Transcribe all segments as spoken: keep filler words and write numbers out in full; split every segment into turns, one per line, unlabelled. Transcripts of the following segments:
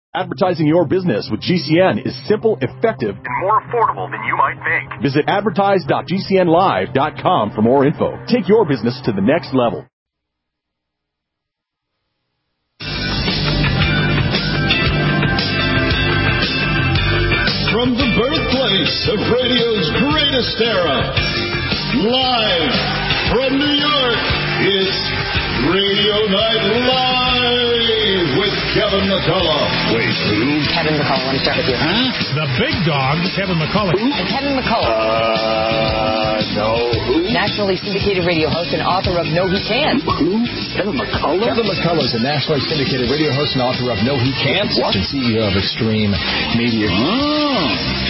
Advertising your business with G C N is simple, effective,
and more affordable than you might think.
Visit advertise dot g c n live dot com for more info. Take your business to the next level.
From the birthplace of radio's greatest era, live from New York, it's Radio Night Live with Kevin McCullough. Wait, who?
Kevin McCullough, let me start with you.
Huh?
The big dog, Kevin McCullough.
Who? And Kevin McCullough.
Uh, no, who?
Nationally syndicated radio host and author of No He Can't.
Who? Kevin McCullough?
Kevin McCullough is a nationally syndicated radio host and author of No He Can't.
What?
And C E O of Extreme Media.
Oh.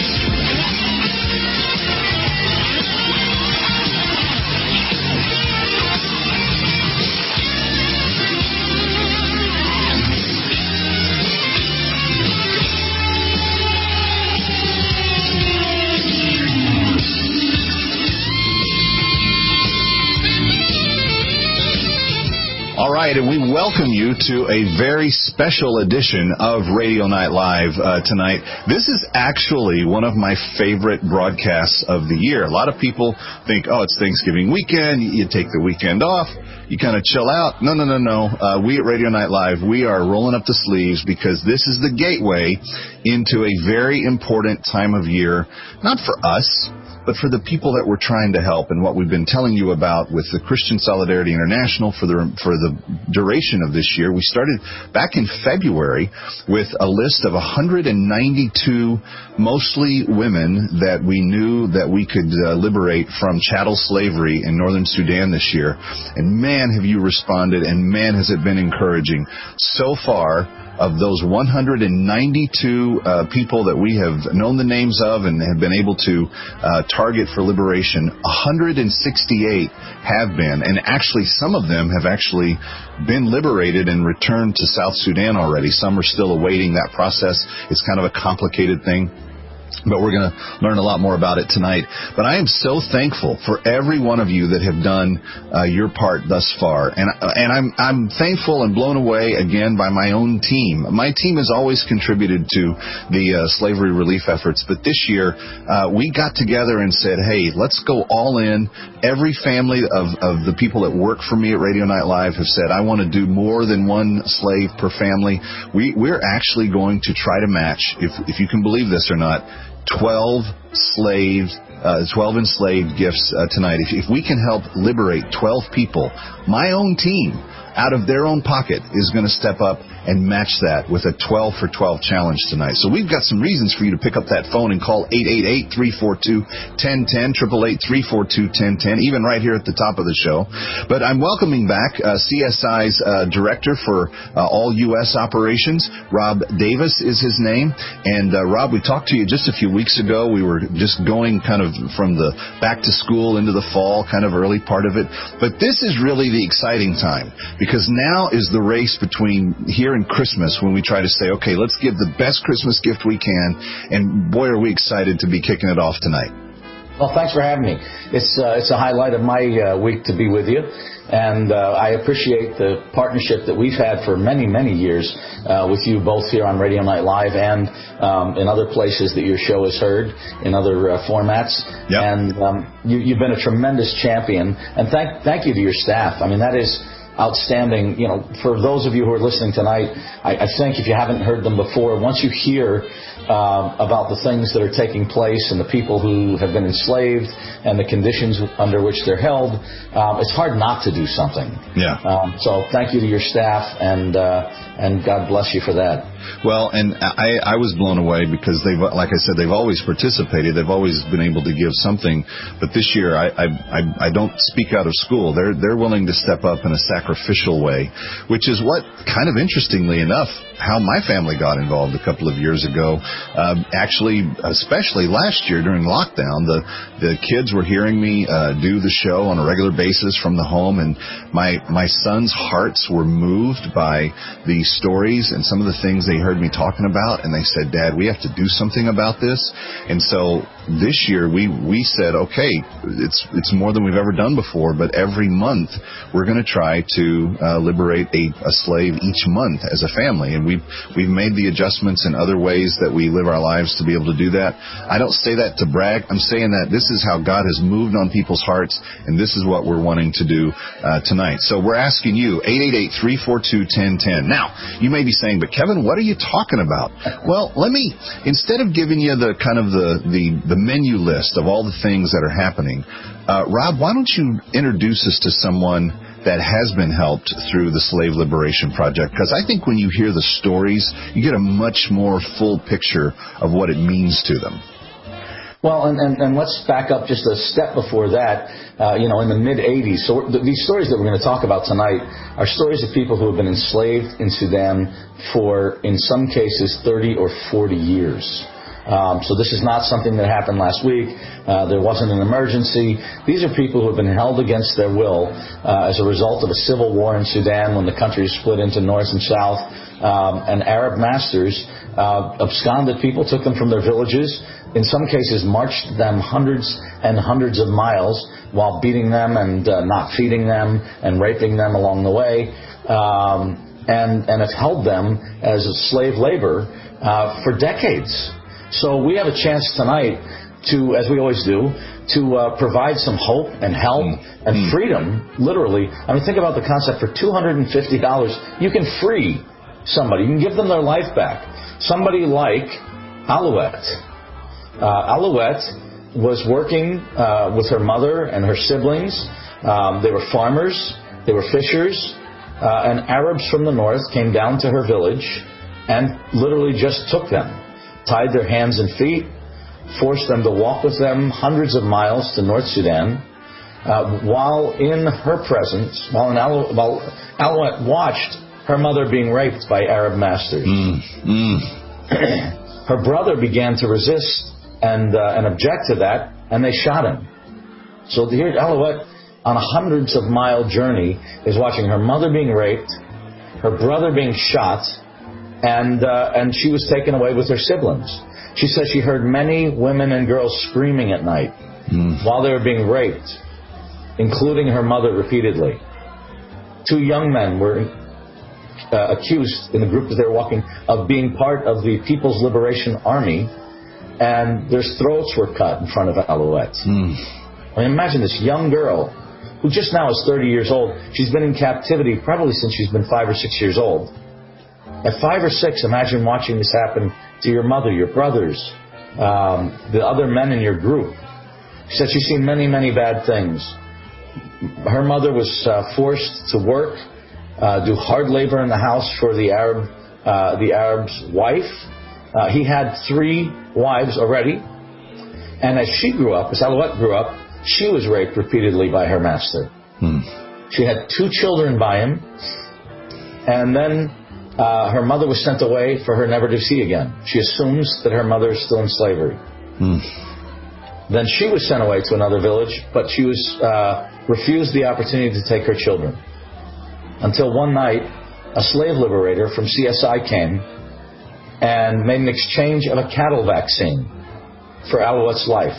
All right, and we welcome you to a very special edition of Radio Night Live uh, tonight. This is actually one of my favorite broadcasts of the year. A lot of people think, oh, it's Thanksgiving weekend, you take the weekend off, you kind of chill out. No, no, no, no. Uh, we at Radio Night Live, we are rolling up the sleeves because this is the gateway into a very important time of year, not for us, but for the people that we're trying to help, and what we've been telling you about with the Christian Solidarity International for the for the duration of this year. We started back in February with a list of one hundred ninety-two mostly women that we knew that we could uh, liberate from chattel slavery in northern Sudan this year. And man, have you responded, and man, has it been encouraging. So far, of those one hundred ninety-two uh, people that we have known the names of and have been able to uh, target for liberation, one hundred sixty-eight have been, and actually some of them have actually been liberated and returned to South Sudan already. Some are still awaiting that process. It's kind of a complicated thing, but we're going to learn a lot more about it tonight. But I am so thankful for every one of you that have done uh, your part thus far. And and I'm I'm thankful and blown away again by my own team. My team has always contributed to the uh, slavery relief efforts, but this year uh, we got together and said, hey, let's go all in. Every family of, of the people that work for me at Radio Night Live have said, I want to do more than one slave per family. We, we're actually going to try to match, if if you can believe this or not, twelve slaves, uh, twelve enslaved gifts uh, tonight. If, if we can help liberate twelve people, my own team, out of their own pocket, is going to step up and match that with a twelve for twelve challenge tonight. So we've got some reasons for you to pick up that phone and call eight eight eight, three four two, one zero one zero, eight eight eight, three four two, one zero one zero, even right here at the top of the show. But I'm welcoming back uh, C S I's uh, Director for uh, all U S operations. Rob Davis is his name. And uh, Rob, we talked to you just a few weeks ago. We were just going kind of from the back to school into the fall, kind of early part of it. But this is really the exciting time, because now is the race between here and Christmas, when we try to say, okay, let's give the best Christmas gift we can. And boy, are we excited to be kicking it off tonight.
Well, thanks for having me. It's uh, it's a highlight of my uh, week to be with you. And uh, I appreciate the partnership that we've had for many, many years uh, with you both here on Radio Night Live and um, in other places that your show is heard, in other uh, formats.
Yep. And
um, you, you've been a tremendous champion. And thank thank you to your staff. I mean, that is outstanding. You know, for those of you who are listening tonight, I, I think if you haven't heard them before, once you hear uh, about the things that are taking place and the people who have been enslaved and the conditions under which they're held, um, it's hard not to do something.
Yeah.
Um, so thank you to your staff, and uh, and God bless you for that.
Well, and I, I was blown away because they've, like I said, they've always participated. They've always been able to give something. But this year, I, I, I, I don't speak out of school. They're, they're willing to step up in a sacrificial way, which is what, kind of interestingly enough, how my family got involved a couple of years ago. Um, actually, especially last year during lockdown, the, the kids were hearing me uh, do the show on a regular basis from the home, and my, my sons' hearts were moved by the stories and some of the things they heard me talking about, and they said, Dad, we have to do something about this. And so this year we, we said, okay, it's it's more than we've ever done before, but every month we're going to try to uh, liberate a, a slave each month as a family. And we've, we've made the adjustments in other ways that we live our lives to be able to do that. I don't say that to brag. I'm saying that this is how God has moved on people's hearts, and this is what we're wanting to do uh, tonight. So we're asking you, eight eight eight, three four two, one zero one zero. Now, you may be saying, but Kevin, what are you talking about? Well, let me, instead of giving you the kind of the, the, the menu list of all the things that are happening, uh, Rob, why don't you introduce us to someone that has been helped through the Slave Liberation Project? Because I think when you hear the stories, you get a much more full picture of what it means to them.
Well, and, and, and let's back up just a step before that. Uh, you know, in the mid-eighties, so th- these stories that we're going to talk about tonight are stories of people who have been enslaved in Sudan for, in some cases, thirty or forty years. Um, so this is not something that happened last week. Uh, there wasn't an emergency. These are people who have been held against their will uh, as a result of a civil war in Sudan when the country is split into north and south. Um, and Arab masters uh, absconded people, took them from their villages, in some cases marched them hundreds and hundreds of miles while beating them and uh, not feeding them and raping them along the way, um, and, and have held them as a slave labor uh, for decades. So we have a chance tonight to, as we always do, to uh, provide some hope and help mm. and mm. freedom, literally. I mean, think about the concept. For two hundred fifty dollars, you can free somebody. You can give them their life back. Somebody like Alouette. Uh, Alouette was working uh, with her mother and her siblings. Um, they were farmers. They were fishers. Uh, and Arabs from the north came down to her village and literally just took them, tied their hands and feet, forced them to walk with them hundreds of miles to North Sudan, uh, while in her presence, while, in Alou- while Alouette watched her mother being raped by Arab masters.
Mm, mm.
Her brother began to resist and uh, and object to that, and they shot him. So here, Alouette, on a hundreds of mile journey, is watching her mother being raped, her brother being shot, and uh, and she was taken away with her siblings. She says she heard many women and girls screaming at night mm. while they were being raped, including her mother repeatedly. Two young men were uh, accused in the group that they were walking of being part of the People's Liberation Army, and their throats were cut in front of Alouette. Mm. I mean, imagine this young girl who just now is thirty years old. She's been in captivity probably since she's been five or six years old. At five or six, imagine watching this happen to your mother, your brothers, um, the other men in your group. She said she's seen many, many bad things. Her mother was uh, forced to work, uh, do hard labor in the house for the Arab, uh, the Arab's wife. Uh, he had three wives already, and as she grew up, as Alouette grew up, she was raped repeatedly by her master. Hmm. She had two children by him, and then uh, her mother was sent away for her never to see again. She assumes that her mother is still in slavery. Hmm. Then she was sent away to another village, but she was uh, refused the opportunity to take her children. Until one night, a slave liberator from C S I came and made an exchange of a cattle vaccine for Alouette's life.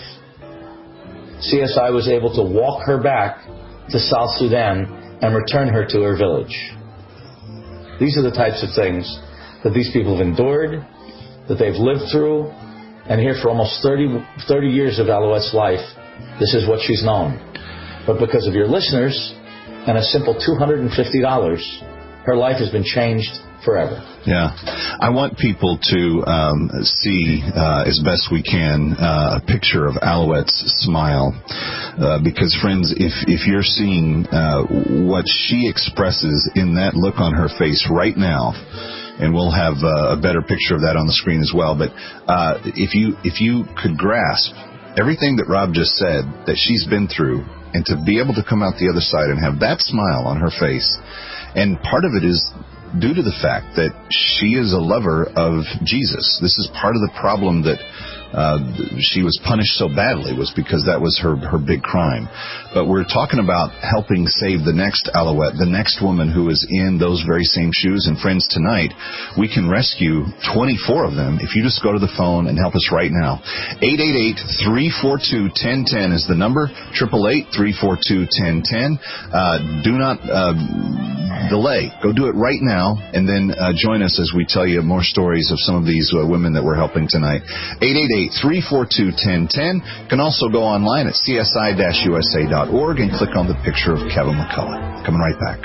C S I was able to walk her back to South Sudan and return her to her village. These are the types of things that these people have endured, that they've lived through, and here for almost thirty, thirty years of Alouette's life, this is what she's known. But because of your listeners and a simple two hundred fifty dollars, her life has been changed forever.
Yeah. I want people to um, see, uh, as best we can, uh, a picture of Alouette's smile. Uh, because, friends, if, if you're seeing uh, what she expresses in that look on her face right now, and we'll have uh, a better picture of that on the screen as well, but uh, if you if you could grasp everything that Rob just said, that she's been through, and to be able to come out the other side and have that smile on her face, and part of it is due to the fact that she is a lover of Jesus. This is part of the problem that uh, she was punished so badly was because that was her, her big crime. But we're talking about helping save the next Alouette, the next woman who is in those very same shoes. And friends, tonight we can rescue twenty-four of them if you just go to the phone and help us right now. eight eight eight, three four two, one zero one zero is the number. eight eight eight, three four two, one zero one zero. Uh, do not uh, delay. Go do it right now, and then uh, join us as we tell you more stories of some of these uh, women that we're helping tonight. eight eight eight, three four two, one zero one zero. You can also go online at c s i dash u s a dot org and click on the picture of Kevin McCullough. Coming right back.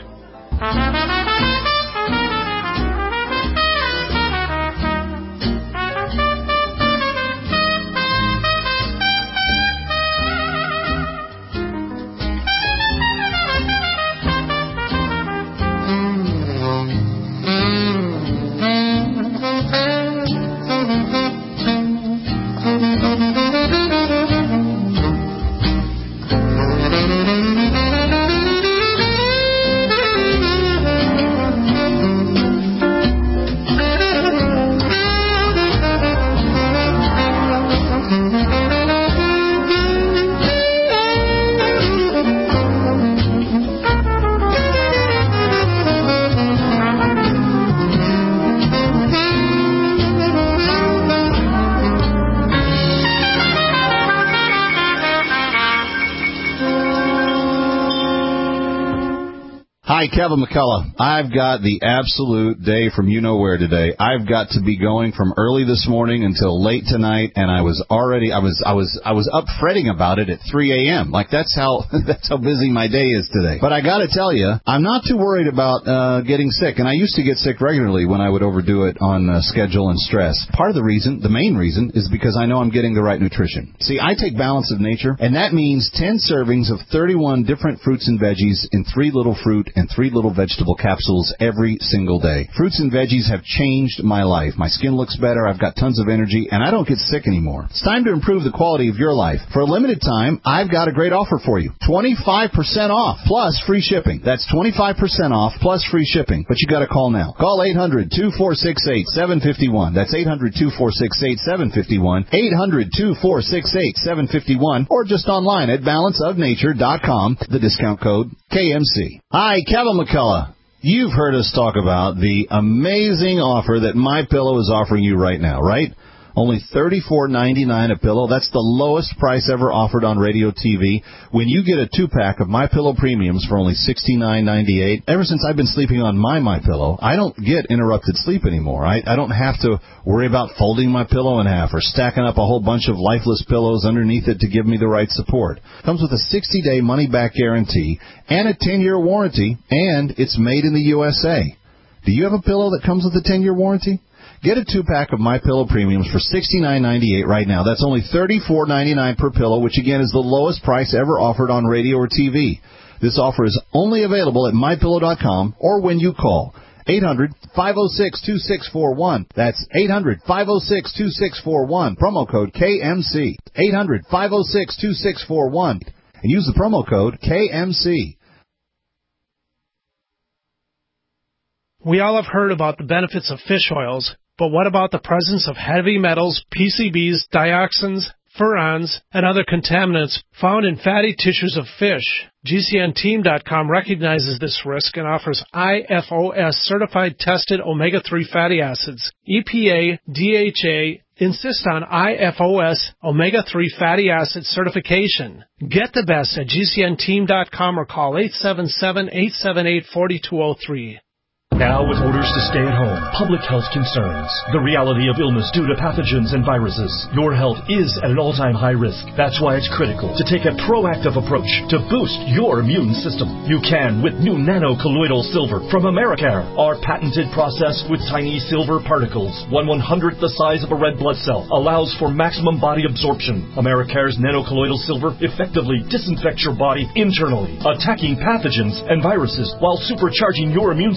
Hi, Kevin McCullough. I've got the absolute day from you-know-where today. I've got to be going from early this morning until late tonight, and I was already, I was, I was, I was up fretting about it at three a.m. Like, that's how, that's how busy my day is today. But I gotta tell you, I'm not too worried about, uh, getting sick, and I used to get sick regularly when I would overdo it on uh, schedule and stress. Part of the reason, the main reason, is because I know I'm getting the right nutrition. See, I take Balance of Nature, and that means ten servings of thirty-one different fruits and veggies in three little fruit and three little vegetable capsules every single day. Fruits and veggies have changed my life. My skin looks better, I've got tons of energy, and I don't get sick anymore. It's time to improve the quality of your life. For a limited time, I've got a great offer for you. twenty-five percent off, plus free shipping. That's twenty-five percent off, plus free shipping. But you gotta call now. Call eight hundred, two four six eight, seven five one. That's eight hundred, two four six eight, seven five one. eight hundred, two four six eight, seven five one. Or just online at balance of nature dot com. The discount code K M C. Hi, Kevin McCullough. You've heard us talk about the amazing offer that MyPillow is offering you right now, right? Only thirty-four ninety-nine a pillow. That's the lowest price ever offered on radio T V. When you get a two-pack of MyPillow Premiums for only sixty-nine ninety-eight, ever since I've been sleeping on my MyPillow, I don't get interrupted sleep anymore. I, I don't have to worry about folding my pillow in half or stacking up a whole bunch of lifeless pillows underneath it to give me the right support. Comes with a sixty-day money-back guarantee and a ten-year warranty, and it's made in the U S A. Do you have a pillow that comes with a ten-year warranty? Get a two-pack of MyPillow Premiums for sixty-nine ninety-eight right now. That's only thirty-four ninety-nine per pillow, which again is the lowest price ever offered on radio or T V. This offer is only available at my pillow dot com or when you call eight hundred, five oh six, two six four one. That's eight hundred, five oh six, two six four one. Promo code K M C. eight hundred, five oh six, two six four one. And use the promo code K M C.
We all have heard about the benefits of fish oils, but what about the presence of heavy metals, P C Bs, dioxins, furans, and other contaminants found in fatty tissues of fish? G C N team dot com recognizes this risk and offers I F O S-certified tested omega three fatty acids. E P A, D H A, insist on I F O S omega three fatty acid certification. Get the best at G C N team dot com or call eight seven seven, eight seven eight, four two zero three.
Now, with orders to stay at home, public health concerns, the reality of illness due to pathogens and viruses, your health is at an all-time high risk. That's why it's critical to take a proactive approach to boost your immune system. You can with new nano-colloidal silver from Americare. Our patented process with tiny silver particles, one one-hundredth the size of a red blood cell, allows for maximum body absorption. Americare's nano-colloidal silver effectively disinfects your body internally, attacking pathogens and viruses while supercharging your immune system.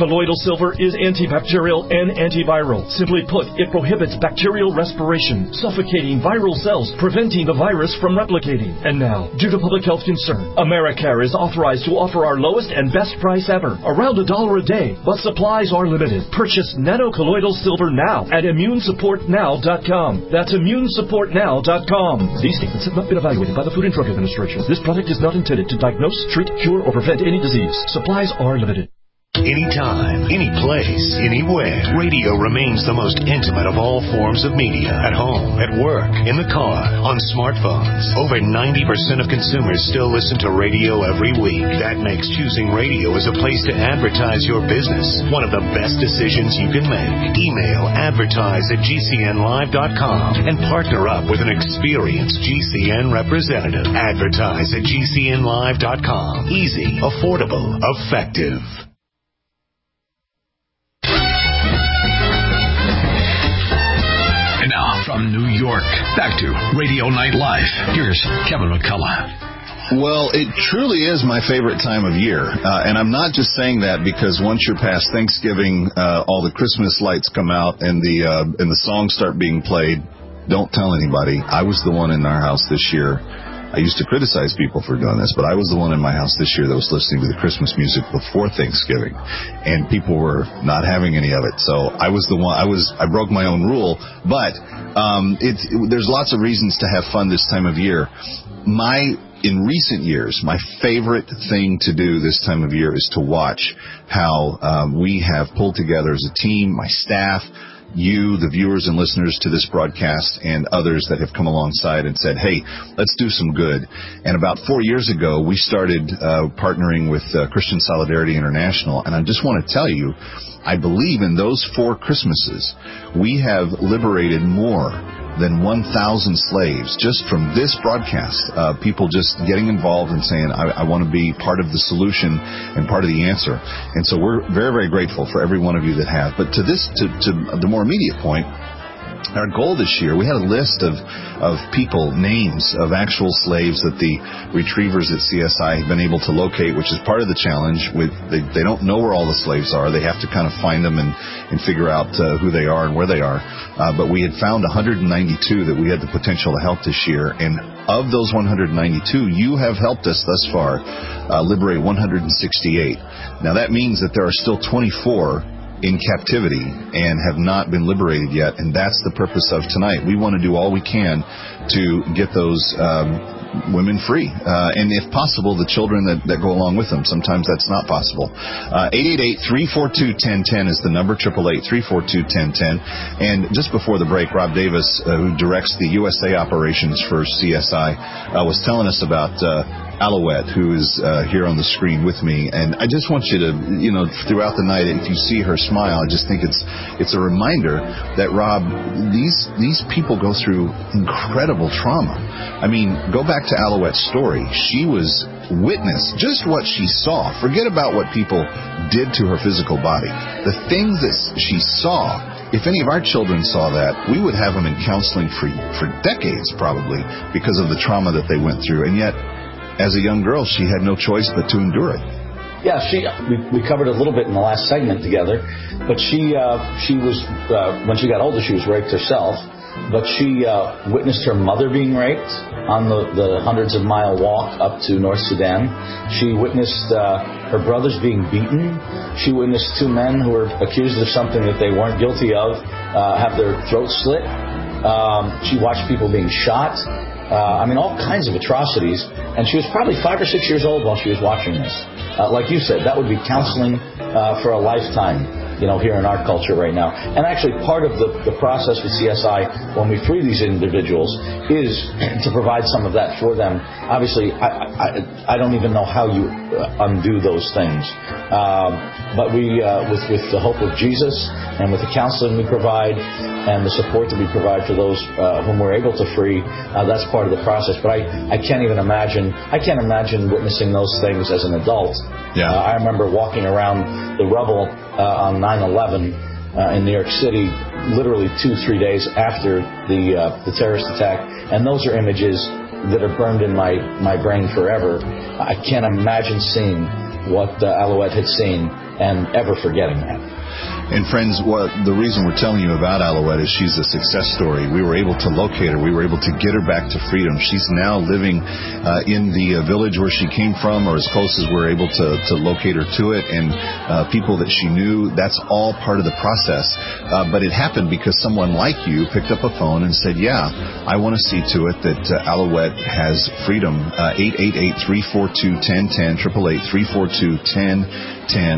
Colloidal silver is antibacterial and antiviral. Simply put, it prohibits bacterial respiration, suffocating viral cells, preventing the virus from replicating. And now, due to public health concern, Americare is authorized to offer our lowest and best price ever, around a dollar a day, but supplies are limited. Purchase nanocolloidal silver now at immune support now dot com. That's immune support now dot com. These statements have not been evaluated by the Food and Drug Administration. This product is not intended to diagnose, treat, cure, or prevent any disease. Supplies are limited.
Anytime, any place, anywhere, radio remains the most intimate of all forms of media. At home, at work, in the car, on smartphones. Over ninety percent of consumers still listen to radio every week. That makes choosing radio as a place to advertise your business one of the best decisions you can make. Email advertise at G C N live dot com and partner up with an experienced G C N representative. Advertise at G C N live dot com. Easy, affordable, effective.
And now, from New York, back to Radio Night Live. Here's Kevin McCullough.
Well, it truly is my favorite time of year. Uh, and I'm not just saying that because once you're past Thanksgiving, uh, all the Christmas lights come out and the uh, and the songs start being played. Don't tell anybody. I was the one in our house this year. I used to criticize people for doing this, but I was the one in my house this year that was listening to the Christmas music before Thanksgiving, and people were not having any of it. So I was the one. I was. I broke my own rule, but um, it's it, there's lots of reasons to have fun this time of year. My in recent years, my favorite thing to do this time of year is to watch how um, we have pulled together as a team, my staff, you, the viewers and listeners to this broadcast, and others that have come alongside and said, hey, let's do some good. And about four years ago, we started uh, partnering with uh, Christian Solidarity International, and I just want to tell you, I believe in those four Christmases, we have liberated more than one thousand slaves just from this broadcast. Uh, people just getting involved and saying, I, I want to be part of the solution and part of the answer. And so we're very, very grateful for every one of you that have. But to this, to, to the more immediate point, our goal this year, we had a list of, of people, names of actual slaves that the retrievers at C S I have been able to locate, which is part of the challenge. With they, they don't know where all the slaves are. They have to kind of find them and, and figure out uh, who they are and where they are. Uh, but we had found one hundred ninety-two that we had the potential to help this year. And of those one hundred ninety-two, you have helped us thus far uh, liberate one hundred sixty-eight. Now, that means that there are still twenty-four in captivity and have not been liberated yet, and that's the purpose of tonight. We want to do all we can to get those um, women free, uh, and if possible, the children that, that go along with them. Sometimes that's not possible. Uh, eight eight eight, three four two, one zero one zero is the number, eight eight eight, three four two, one zero one zero. And just before the break, Rob Davis, uh, who directs the U S A operations for C S I, uh, was telling us about uh, Alouette, who is uh, here on the screen with me. And I just want you to, you know, throughout the night, if you see her smile, I just think it's it's a reminder that, Rob, these these people go through incredible trauma. I mean, go back to Alouette's story. She was witness, just what she saw. Forget about what people did to her physical body. The things that she saw, if any of our children saw that, we would have them in counseling for, for decades probably because of the trauma that they went through. And yet, as a young girl, she had no choice but to endure it.
Yeah, she. We, we covered it a little bit in the last segment together, but she uh, she was uh, when she got older, she was raped herself. But she uh, witnessed her mother being raped on the, the hundreds of mile walk up to North Sudan. She witnessed uh, her brothers being beaten. She witnessed two men who were accused of something that they weren't guilty of uh, have their throats slit. Um, she watched people being shot. Uh, I mean, all kinds of atrocities. And she was probably five or six years old while she was watching this. Uh, like you said, that would be counseling uh, for a lifetime, you know, here in our culture right now. And actually, part of the, the process with C S I, when we free these individuals, is to provide some of that for them. Obviously, I, I, I don't even know how you undo those things. Um, but we, uh, with, with the hope of Jesus and with the counseling we provide and the support that we provide for those uh, whom we're able to free, uh, that's part of the process. But I, I can't even imagine, I can't imagine witnessing those things as an adult.
Yeah.
Uh, I remember walking around the rubble uh, on nine eleven uh, in New York City, literally two, three days after the uh, the terrorist attack, and those are images that are burned in my, my brain forever. I can't imagine seeing what uh, Alouette had seen and ever forgetting that.
And friends, what the reason we're telling you about Alouette is she's a success story. We were able to locate her. We were able to get her back to freedom. She's now living uh, in the uh, village where she came from, or as close as we're able to, to locate her to it, and uh, people that she knew. That's all part of the process. Uh, but it happened because someone like you picked up a phone and said, yeah, I want to see to it that uh, Alouette has freedom. Uh, eight eight eight, three four two, one zero one zero, eight eight eight, three four two, one zero one zero.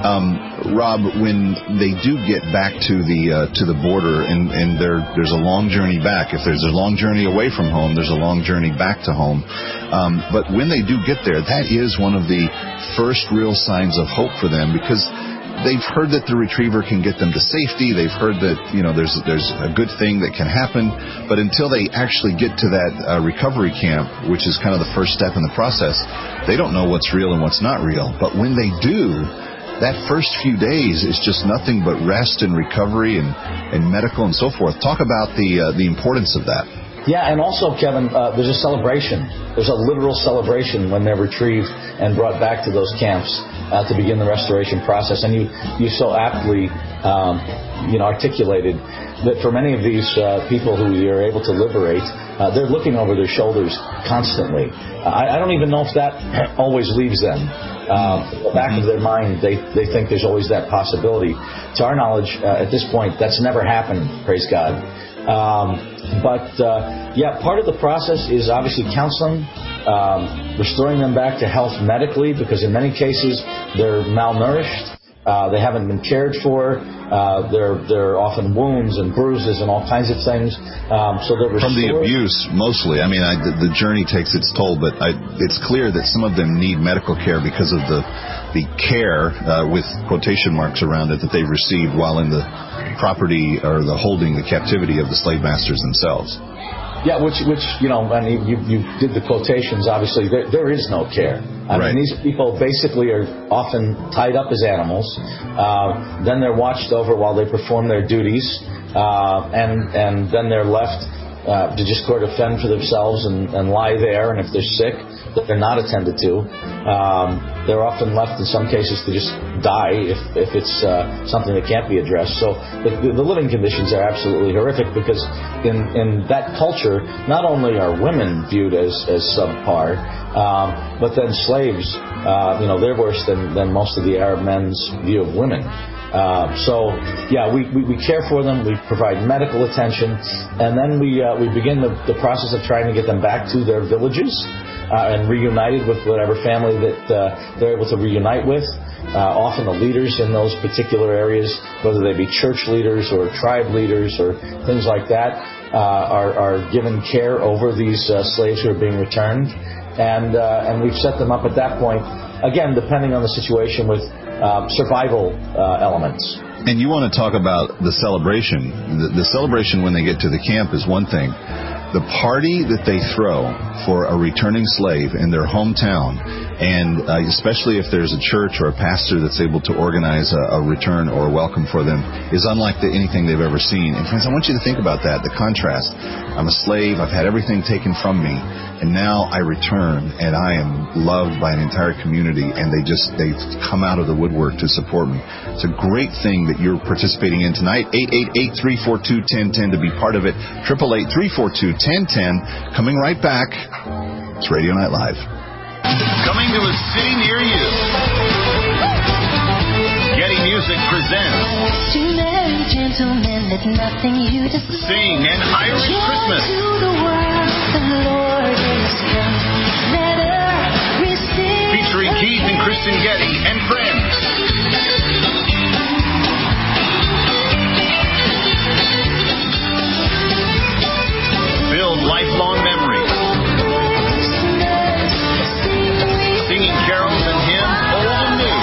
Um, Rob, when they do get back to the uh, to the border, and, and there there's a long journey back. If there's a long journey away from home, there's a long journey back to home. Um, but when they do get there, that is one of the first real signs of hope for them, because they've heard that the retriever can get them to safety. They've heard that, you know, there's there's a good thing that can happen. But until they actually get to that uh, recovery camp, which is kind of the first step in the process, they don't know what's real and what's not real. But when they do, that first few days is just nothing but rest and recovery and, and medical and so forth. Talk about the uh, the importance of that.
Yeah, and also, Kevin, uh, there's a celebration. There's a literal celebration when they're retrieved and brought back to those camps uh, to begin the restoration process. And you, you so aptly um, you know, articulated that for many of these uh, people who you're able to liberate, uh, they're looking over their shoulders constantly. Uh, I, I don't even know if that always leaves them. Uh, in the back of their mind, they, they think there's always that possibility. To our knowledge, uh, at this point, that's never happened, praise God. Um, but, uh, yeah, part of the process is obviously counseling, um, restoring them back to health medically, because in many cases they're malnourished. Uh, they haven't been cared for. Uh, there, there are often wounds and bruises and all kinds of things. Um, so they're restored.
From the abuse, mostly. I mean, I, the, the journey takes its toll, but I, it's clear that some of them need medical care because of the the care, uh, with quotation marks around it, that they've received while in the property or the holding, the captivity of the slave masters themselves.
Yeah, which, which you know, I mean, you, you did the quotations, obviously. There, there is no care. I
right.
mean, these people basically are often tied up as animals. Uh, then they're watched over while they perform their duties. Uh, and, and then they're left uh, to just sort of fend for themselves and, and lie there. And if they're sick, that they're not attended to. Um, they're often left in some cases to just die if, if it's uh, something that can't be addressed. So the, the living conditions are absolutely horrific, because in, in that culture, not only are women viewed as, as subpar, um, but then slaves, uh, you know, they're worse than, than most of the Arab men's view of women. Uh, so, yeah, we, we, we care for them, we provide medical attention, and then we uh, we begin the, the process of trying to get them back to their villages uh, and reunited with whatever family that uh, they're able to reunite with. Uh, often the leaders in those particular areas, whether they be church leaders or tribe leaders or things like that, uh, are, are given care over these uh, slaves who are being returned. And, uh, and we've set them up at that point, again, depending on the situation, with Uh, survival uh, elements.
And you want to talk about the celebration. The, the celebration when they get to the camp is one thing. The party that they throw for a returning slave in their hometown, and uh, especially if there's a church or a pastor that's able to organize a, a return or a welcome for them, is unlike the, anything they've ever seen. And friends, I want you to think about that, the contrast. I'm a slave, I've had everything taken from me, and now I return, and I am loved by an entire community, and they just, they come out of the woodwork to support me. It's a great thing that you're participating in tonight. eight eight eight, three four two, one zero one zero to be part of it. eight eight eight, three four two, one zero one zero. Coming right back. It's Radio Night Live.
Coming to a city near you. Getty Music presents
Gentlemen, let nothing you display.
Sing an Irish
Joy
Christmas.
to the world, the Lord is come. Let earth receive.
Featuring Keith and Kristen Getty and friends. Build lifelong memories. Singing carols and hymns, old and new.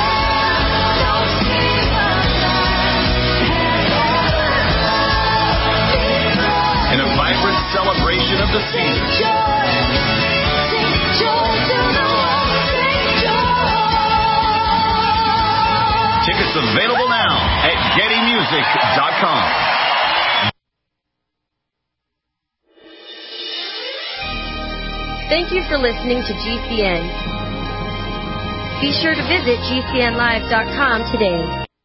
In a vibrant celebration of the season. Tickets available now at getty music dot com.
Thank you for listening to G C N. Be sure to visit G C N live dot com today.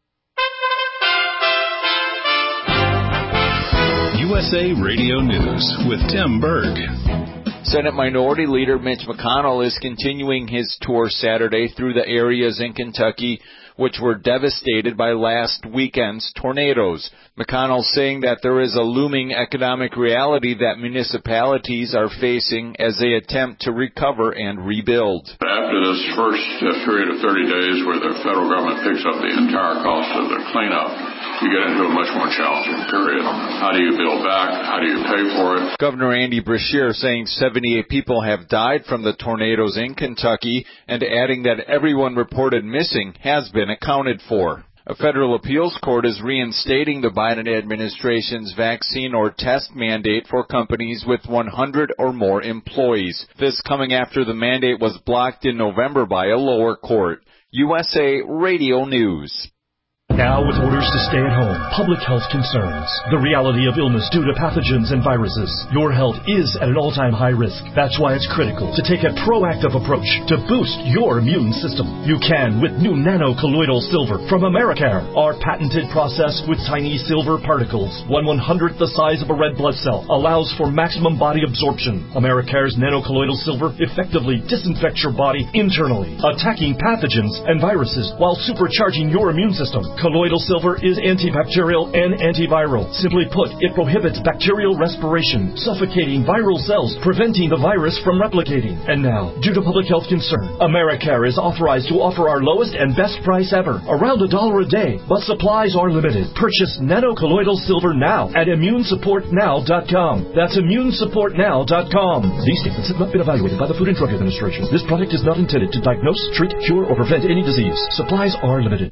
U S A Radio News with Tim Berg.
Senate Minority Leader Mitch McConnell is continuing his tour Saturday through the areas in Kentucky which were devastated by last weekend's tornadoes. McConnell saying that there is a looming economic reality that municipalities are facing as they attempt to recover and rebuild.
After this first uh, period of thirty days where the federal government picks up the entire cost of the cleanup, you get into a much more challenging period. How do you build back? How do you pay for it?
Governor Andy Beshear saying seventy-eight people have died from the tornadoes in Kentucky and adding that everyone reported missing has been accounted for. A federal appeals court is reinstating the Biden administration's vaccine or test mandate for companies with one hundred or more employees. This coming after the mandate was blocked in November by a lower court. U S A Radio News.
Now with orders to stay at home, public health concerns, the reality of illness due to pathogens and viruses. Your health is at an all-time high risk. That's why it's critical to take a proactive approach to boost your immune system. You can with new nano-colloidal silver from Americare. Our patented process with tiny silver particles, one one-hundredth the size of a red blood cell, allows for maximum body absorption. Americare's nano-colloidal silver effectively disinfects your body internally, attacking pathogens and viruses while supercharging your immune system. Colloidal silver is antibacterial and antiviral. Simply put, it prohibits bacterial respiration, suffocating viral cells, preventing the virus from replicating. And now, due to public health concern, Americare is authorized to offer our lowest and best price ever, around a dollar a day, but supplies are limited. Purchase nano-colloidal silver now at immune support now dot com. That's immune support now dot com. These statements have not been evaluated by the Food and Drug Administration. This product is not intended to diagnose, treat, cure, or prevent any disease. Supplies are limited.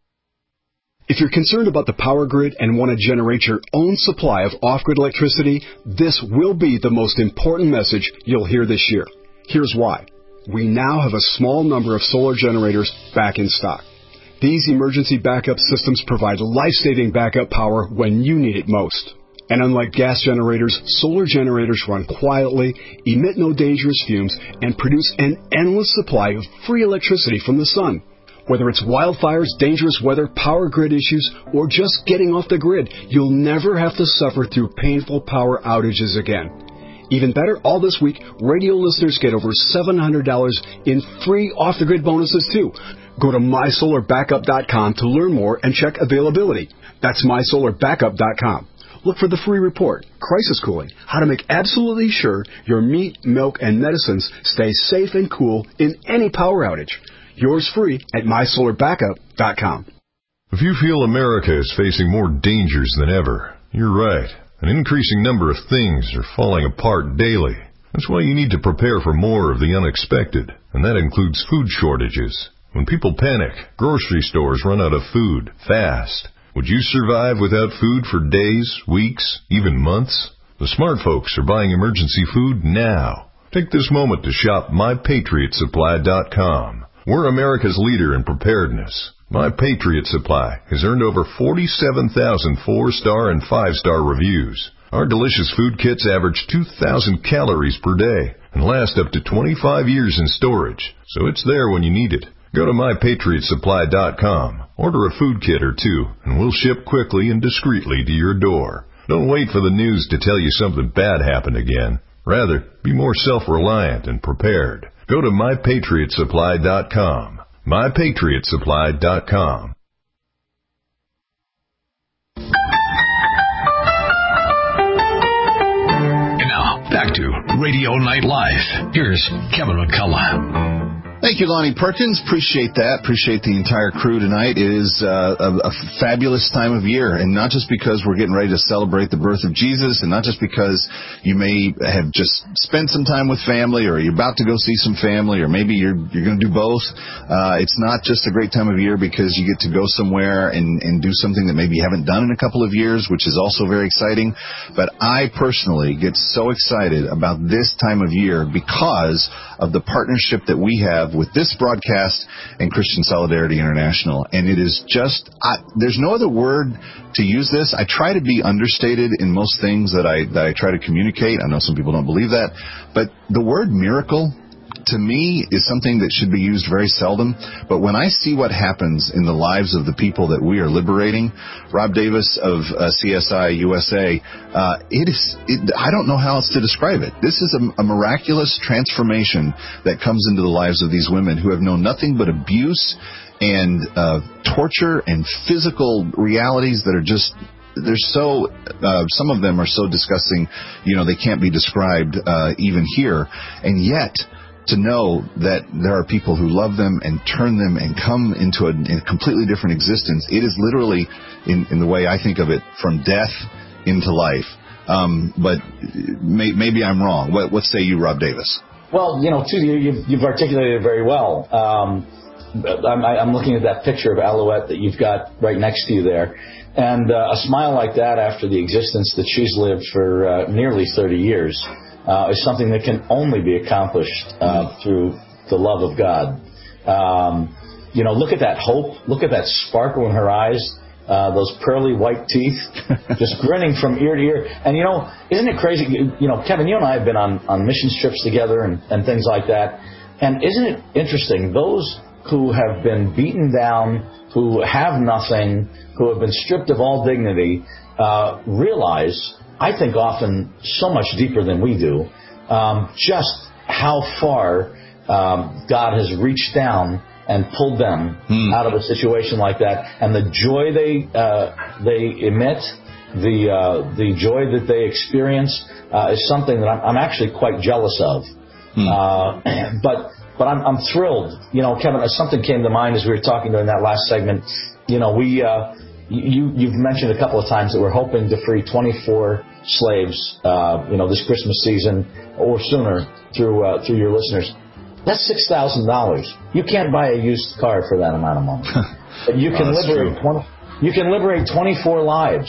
If you're concerned about the power grid and want to generate your own supply of off-grid electricity, this will be the most important message you'll hear this year. Here's why. We now have a small number of solar generators back in stock. These emergency backup systems provide life-saving backup power when you need it most. And unlike gas generators, solar generators run quietly, emit no dangerous fumes, and produce an endless supply of free electricity from the sun. Whether it's wildfires, dangerous weather, power grid issues, or just getting off the grid, you'll never have to suffer through painful power outages again. Even better, all this week, radio listeners get over seven hundred dollars in free off-the-grid bonuses, too. Go to my solar backup dot com to learn more and check availability. That's my solar backup dot com. Look for the free report, Crisis Cooling, how to make absolutely sure your meat, milk, and medicines stay safe and cool in any power outage. Yours free at my solar backup dot com.
If you feel America is facing more dangers than ever, you're right. An increasing number of things are falling apart daily. That's why you need to prepare for more of the unexpected, and that includes food shortages. When people panic, grocery stores run out of food fast. Would you survive without food for days, weeks, even months? The smart folks are buying emergency food now. Take this moment to shop my patriot supply dot com. We're America's leader in preparedness. My Patriot Supply has earned over forty-seven thousand four-star and five-star reviews. Our delicious food kits average two thousand calories per day and last up to twenty-five years in storage, so it's there when you need it. Go to my patriot supply dot com, order a food kit or two, and we'll ship quickly and discreetly to your door. Don't wait for the news to tell you something bad happened again. Rather, be more self-reliant and prepared. Go to my patriot supply dot com. my patriot supply dot com.
And now, back to Radio Night Live. Here's Kevin McCullough.
Thank you, Lonnie Perkins. Appreciate that. Appreciate the entire crew tonight. It is uh, a, a fabulous time of year, and not just because we're getting ready to celebrate the birth of Jesus, and not just because you may have just spent some time with family, or you're about to go see some family, or maybe you're you're going to do both. Uh, it's not just a great time of year because you get to go somewhere and, and do something that maybe you haven't done in a couple of years, which is also very exciting. But I personally get so excited about this time of year because of the partnership that we have with this broadcast and Christian Solidarity International. And it is just, I, there's no other word to use this. I try to be understated in most things that I, that I try to communicate. I know some people don't believe that. But the word miracle to me, is something that should be used very seldom. But when I see what happens in the lives of the people that we are liberating, Rob Davis of uh, C S I U S A, uh, it is, it, I don't know how else to describe it. This is a, a miraculous transformation that comes into the lives of these women who have known nothing but abuse and uh, torture and physical realities that are just, they're so, uh, some of them are so disgusting, you know, they can't be described uh, even here. And yet, to know that there are people who love them and turn them and come into a, a completely different existence, it is literally, in, in the way I think of it, from death into life. Um, but may, maybe I'm wrong. What, what say you, Rob Davis?
Well, you know, too, you've, you've articulated it very well. Um, I'm, I'm looking at that picture of Alouette that you've got right next to you there. And uh, a smile like that after the existence that she's lived for uh, nearly thirty years uh, is something that can only be accomplished uh, through the love of God. Um, you know, look at that hope. Look at that sparkle in her eyes. Uh, those pearly white teeth, just grinning from ear to ear. And, you know, isn't it crazy? You, you know, Kevin, you and I have been on, on missions trips together and, and things like that. And isn't it interesting? Those who have been beaten down, who have nothing, who have been stripped of all dignity, uh, realize, I think often so much deeper than we do, um, just how far um, God has reached down and pulled them hmm. out of a situation like that. And the joy they uh, they emit, the uh, the joy that they experience uh, is something that I'm, I'm actually quite jealous of. Hmm. Uh, but But I'm, I'm thrilled. You know, Kevin, something came to mind as we were talking during that last segment. You know, we, uh, you, you've mentioned a couple of times that we're hoping to free twenty-four slaves, uh, you know, this Christmas season or sooner through, uh, through your listeners. That's six thousand dollars. You can't buy a used car for that amount of money. But you can oh, liberate twenty, you can liberate twenty-four lives.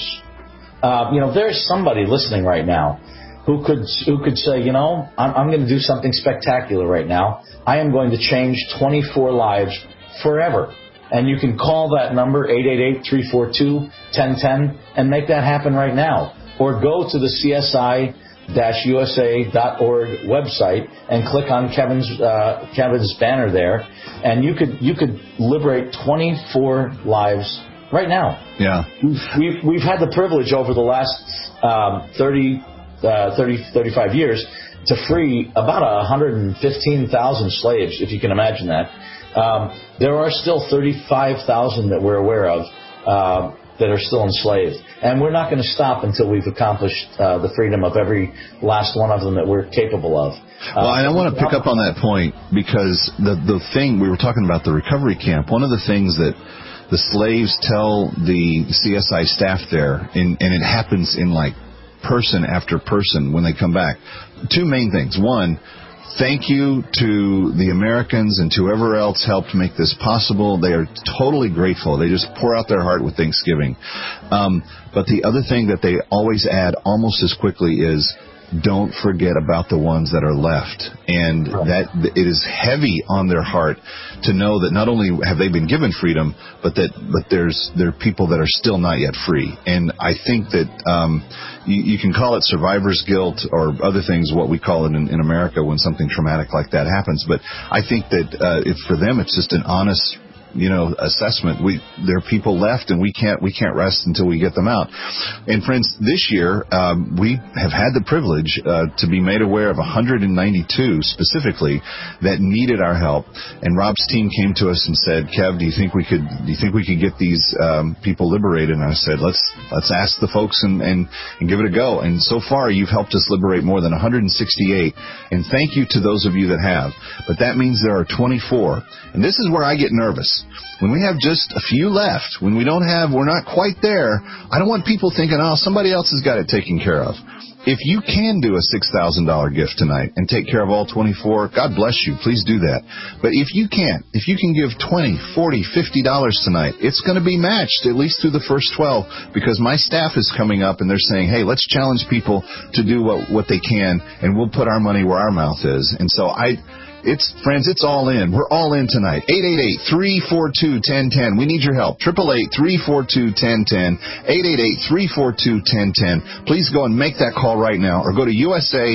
Uh, you know, there's somebody listening right now who could who could say, you know, I'm, I'm going to do something spectacular right now. I am going to change twenty-four lives forever. And you can call that number, eight eight eight, three four two, one zero one zero, and make that happen right now. Or go to the C S I U S A dot org website and click on Kevin's uh, Kevin's banner there, and you could you could liberate twenty-four lives right now.
Yeah,
we've we've had the privilege over the last um, thirty, uh, thirty, thirty-five years to free about one hundred fifteen thousand slaves, if you can imagine that. Um, there are still thirty-five thousand that we're aware of uh, that are still enslaved. And we're not going to stop until we've accomplished uh, the freedom of every last one of them that we're capable of. Uh,
well, and I want to pick up on that point because the the thing, we were talking about the recovery camp, one of the things that the slaves tell the C S I staff there, in, and it happens in like person after person when they come back, two main things. One, thank you to the Americans and to whoever else helped make this possible. They are totally grateful. They just pour out their heart with Thanksgiving. Um, but the other thing that they always add almost as quickly is, don't forget about the ones that are left. And that it is heavy on their heart to know that not only have they been given freedom, but that but there's there are people that are still not yet free. And I think that um, you, you can call it survivor's guilt or other things, what we call it in, in America when something traumatic like that happens. But I think that uh, if for them it's just an honest, you know, assessment. We there are people left, and we can't we can't rest until we get them out. And friends, this year um, we have had the privilege uh, to be made aware of one hundred ninety-two specifically that needed our help. And Rob's team came to us and said, "Kev, do you think we could do you think we could get these um, people liberated?" And I said, "Let's let's ask the folks and, and and give it a go." And so far, you've helped us liberate more than one hundred sixty-eight. And thank you to those of you that have. But that means there are twenty-four. And this is where I get nervous. When we have just a few left, when we don't have, we're not quite there, I don't want people thinking, oh, somebody else has got it taken care of. If you can do a six thousand dollars gift tonight and take care of all twenty-four, God bless you. Please do that. But if you can't, if you can give twenty dollars, forty dollars, fifty dollars tonight, it's going to be matched at least through the first twelve, because my staff is coming up and they're saying, hey, let's challenge people to do what, what they can, and we'll put our money where our mouth is. And so I... It's, friends, it's all in. We're all in tonight. eight eight eight, three four two, one zero one zero. We need your help. eight eight eight, three four two, one zero one zero. eight eight eight, three four two, one zero one zero. Please go and make that call right now, or go to U S A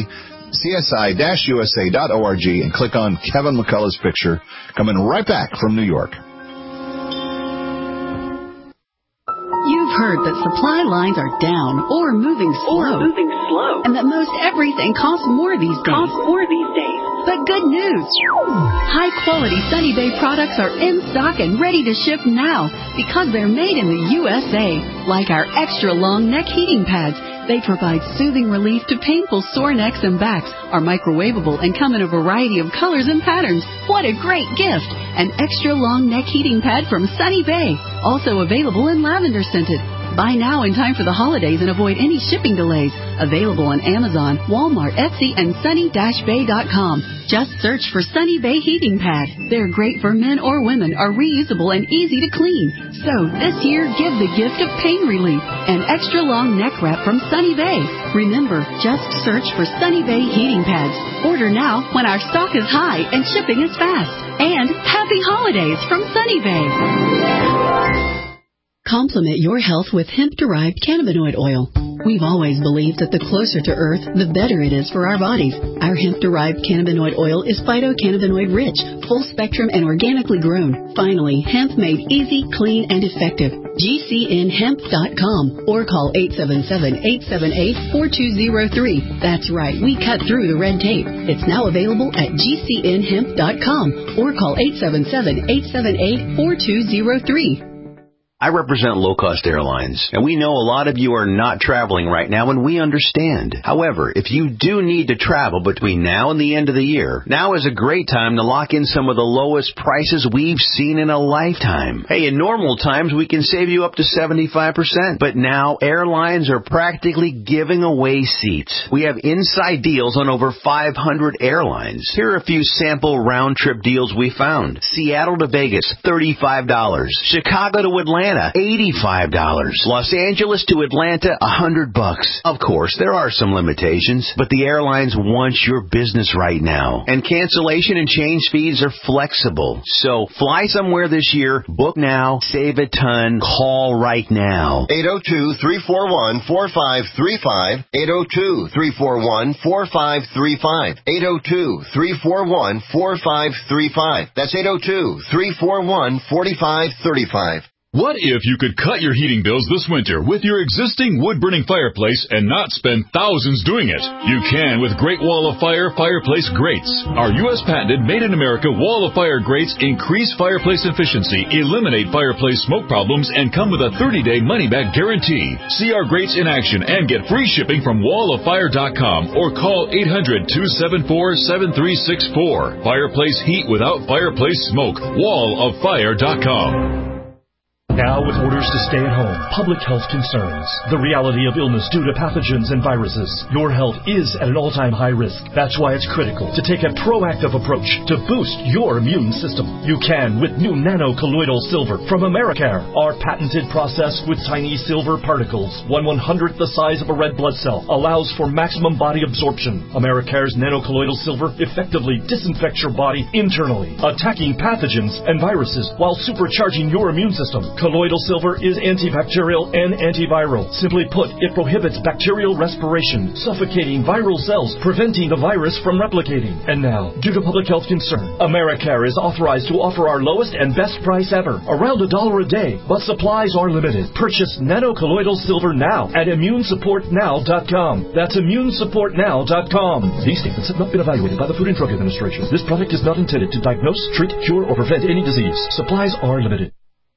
C S I U S A dot org and click on Kevin McCullough's picture. Coming right back from New York.
You've heard that supply lines are down or moving slow.
Or moving slow.
And that most everything costs more these days.
Costs more these days.
But good news. High-quality Sunny Bay products are in stock and ready to ship now because they're made in the U S A. Like our extra-long neck heating pads. They provide soothing relief to painful sore necks and backs, are microwavable, and come in a variety of colors and patterns. What a great gift! An extra-long neck heating pad from Sunny Bay. Also available in lavender scented. Buy now in time for the holidays and avoid any shipping delays. Available on Amazon, Walmart, Etsy, and sunny dash bay dot com. Just search for Sunny Bay Heating Pad. They're great for men or women, are reusable and easy to clean. So this year, give the gift of pain relief. An extra long neck wrap from Sunny Bay. Remember, just search for Sunny Bay Heating Pads. Order now when our stock is high and shipping is fast. And happy holidays from Sunny Bay. Complement your health with hemp-derived cannabinoid oil. We've always believed that the closer to Earth, the better it is for our bodies. Our hemp-derived cannabinoid oil is phytocannabinoid-rich, full-spectrum, and organically grown. Finally, hemp made easy, clean, and effective. G C N hemp dot com or call eight seven seven, eight seven eight, four two zero three. That's right, we cut through the red tape. It's now available at G C N hemp dot com or call eight seven seven, eight seven eight, four two zero three.
I represent low-cost airlines, and we know a lot of you are not traveling right now, and we understand. However, if you do need to travel between now and the end of the year, now is a great time to lock in some of the lowest prices we've seen in a lifetime. Hey, in normal times, we can save you up to seventy-five percent, but now airlines are practically giving away seats. We have inside deals on over five hundred airlines. Here are a few sample round-trip deals we found. Seattle to Vegas, thirty-five dollars. Chicago to Atlanta, eighty-five dollars. Los Angeles to Atlanta, one hundred bucks. Of course, there are some limitations, but the airlines want your business right now. And cancellation and change fees are flexible. So fly somewhere this year, book now, save a ton, call right now.
eight oh two, three four one, four five three five. eight oh two, three four one, four five three five. eight oh two, three four one, four five three five. That's eight oh two, three four one, four five three five.
What if you could cut your heating bills this winter with your existing wood-burning fireplace and not spend thousands doing it? You can with Great Wall of Fire fireplace grates. Our U S patented made-in-America Wall of Fire grates increase fireplace efficiency, eliminate fireplace smoke problems, and come with a thirty-day money-back guarantee. See our grates in action and get free shipping from wall of fire dot com or call eight hundred, two seven four, seven three six four. Fireplace heat without fireplace smoke. wall of fire dot com.
Now with orders to stay at home, public health concerns, the reality of illness due to pathogens and viruses. Your health is at an all-time high risk. That's why it's critical to take a proactive approach to boost your immune system. You can with new nano-colloidal silver from Americare. Our patented process with tiny silver particles, one one-hundredth the size of a red blood cell, allows for maximum body absorption. Americare's nano-colloidal silver effectively disinfects your body internally, attacking pathogens and viruses while supercharging your immune system. Colloidal silver is antibacterial and antiviral. Simply put, it prohibits bacterial respiration, suffocating viral cells, preventing the virus from replicating. And now, due to public health concern, Americare is authorized to offer our lowest and best price ever, around a dollar a day, but supplies are limited. Purchase nano-colloidal silver now at immune support now dot com. That's immune support now dot com. These statements have not been evaluated by the Food and Drug Administration. This product is not intended to diagnose, treat, cure, or prevent any disease. Supplies are limited.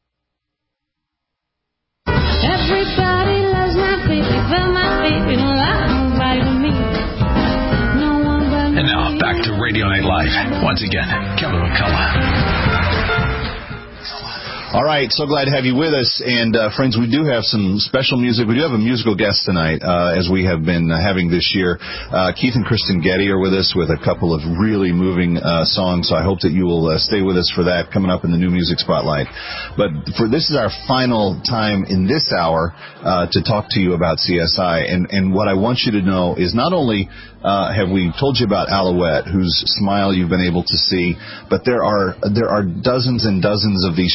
Everybody loves my baby, but my baby don't like nobody but me. No one but me.
And now, back to Radio Night Live. Once again, Kevin McCullough.
All right, so glad to have you with us. And, uh, friends, we do have some special music. We do have a musical guest tonight, uh, as we have been uh, having this year. Uh, Keith and Kristen Getty are with us with a couple of really moving uh, songs, so I hope that you will uh, stay with us for that coming up in the New Music Spotlight. But for this is our final time in this hour uh, to talk to you about C S I. And, and what I want you to know is not only Uh, have we told you about Alouette, whose smile you've been able to see, but there are there are dozens and dozens of these stories